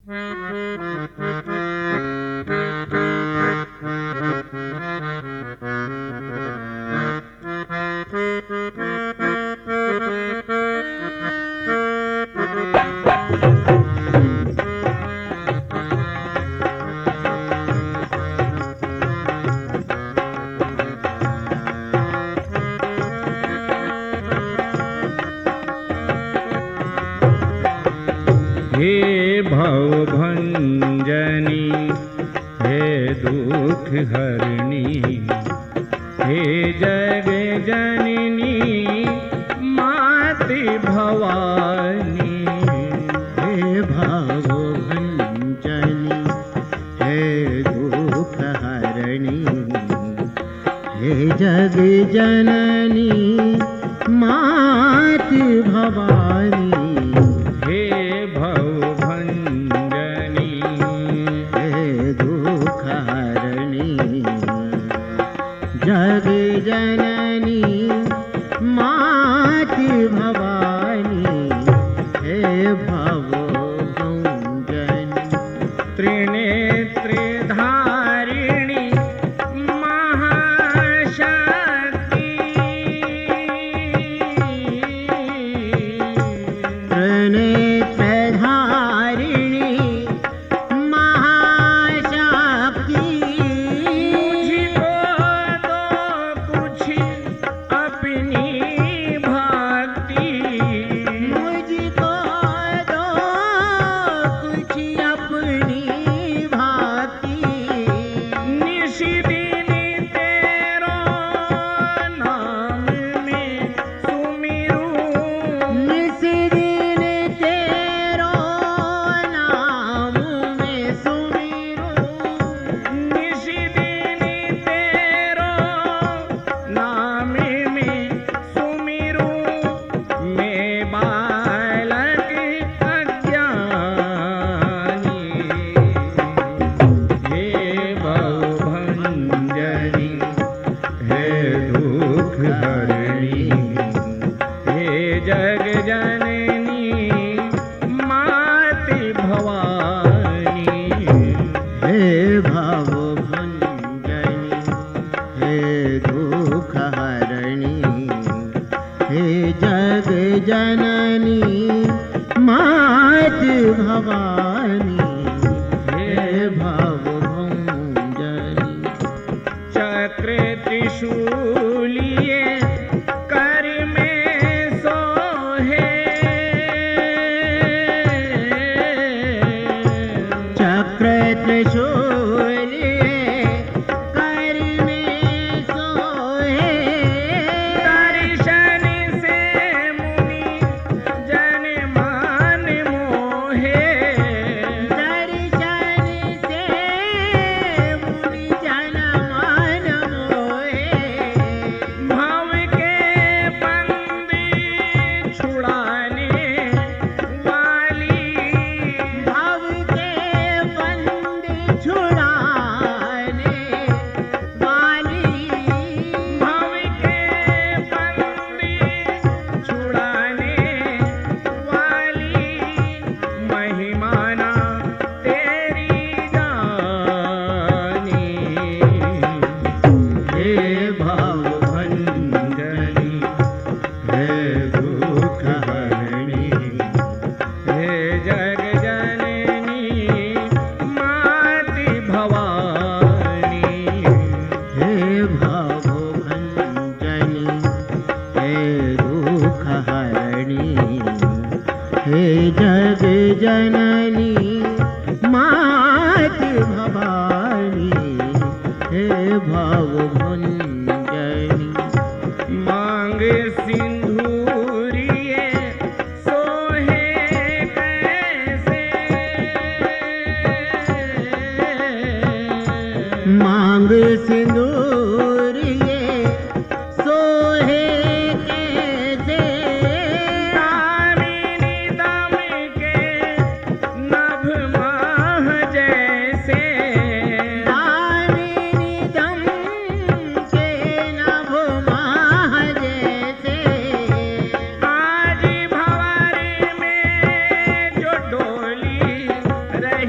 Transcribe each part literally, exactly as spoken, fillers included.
हे भवभंजनी हे दुख हरणी हे जग जननी माति भवानी। हे भवभंजनी हे दुख हरणी हे जग जननी माति भवानी। हे भवभंजनी हे दुख हरणी जग जननी माति भवानी। हे भवभंजनी त्रिनेत्रे धारिणी महाशक्ति त्रिनेत्रधारिणी महाशक्ति। मुझको तो कुछ अपनी भक्ति मुझको दो कुछ अपनी भक्ति। निश दिन तेरो नाम में सुमिरूं। निस दिन तेरो नाम में सुमिरूं। निश दिन तेरो नाम में सुमिरूं। मैं बालक अज्ञानी। हे भवभंजनी हे दुख हरणी हे जग जननी माति भवानी। हे भवभंजनी हे दुख हरणी हे जग जननी माति भवानी। हे भवभंजनी चक्र त्रिशूलिए कर में सोहे। चक्र त्रिशूलिए कर में सोहे। दर्शन से मुनि जन मान मोहे। दर्शन से मुनि जन मान मोहे। भव के बंदी छुड़ाने वाली। भव के बंदी छुड़ाने वाली। भव के बंदी छुड़ाने वाली। महिमाना तेरी जानी। हे भवभंजनी हे दुख हरणी हे जग जननी माति भवानी। हे भवभंजनी हे दुख हरणी हे जग जननी माति भवानी। हे भवभंजनी मांग सिंधूरिए सोहे कैसे। मांग सिंदूरिए सोहे कैसे। दामिनी दम के नभ माह जैसे। दामिनी दम के नभ माह जैसे। आज भंवर में जो डोली रही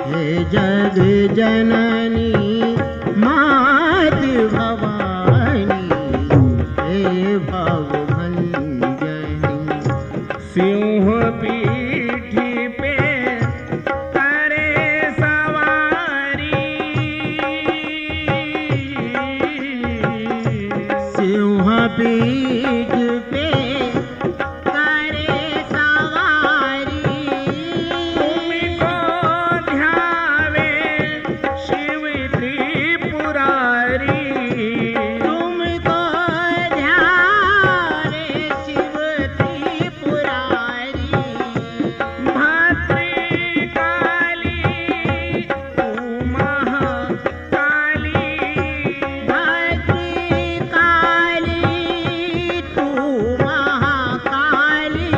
हे जग जननी मात भवानी, हे भवभंजनी। सिंह पीठी पे करे सवारी, सिंह पीठ पे करे सवारी, तुमको ध्यावे शिव त्रिपुरारी, तुमको ध्यावे शिव त्रिपुरारी। भद्रकाली तू महाकाली, भद्रकाली तू महाकाली,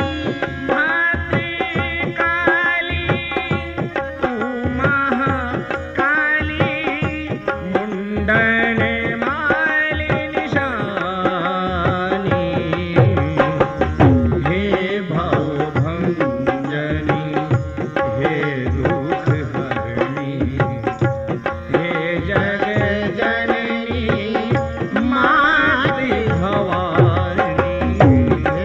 भद्रकाली तू महाकाली, मुंडन माली निशानी, हे भवभंजनी, हे दुख हरणी, हे जग जननी मात भवानी। हे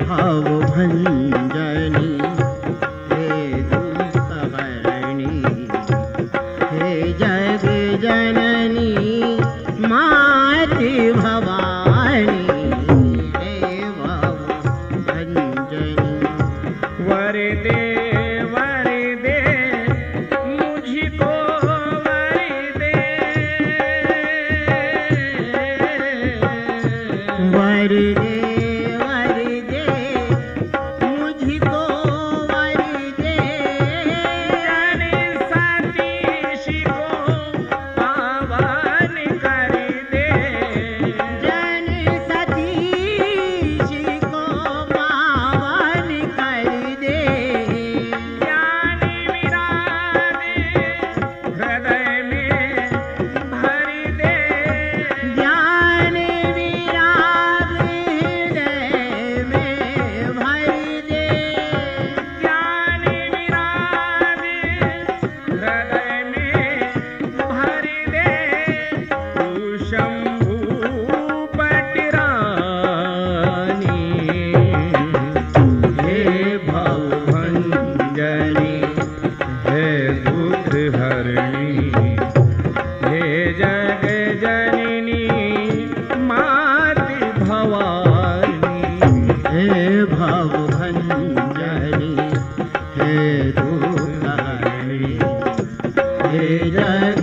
भवभंजनी, हे दुःखहरणी, हे जग जननी माति भवानी, हे भवभंजनी। वर दे वर दे मुझको वर दे, वर दे वर दे मुझको वर दे, जन सतीश को पावन कर दे, जन सतीश को पावन कर दे, ज्ञान विराज हृदय में भर दे, ज्ञान विराग हृदय में भर दे, ज्ञान विराज हृदय में भर दे, तू शंभू पटरानी, हे भवभंजनी, हे दुख हरणी, हे जग जननी मात भवानी। हे भवभंजनी, हे दुःखहरणी, हे जग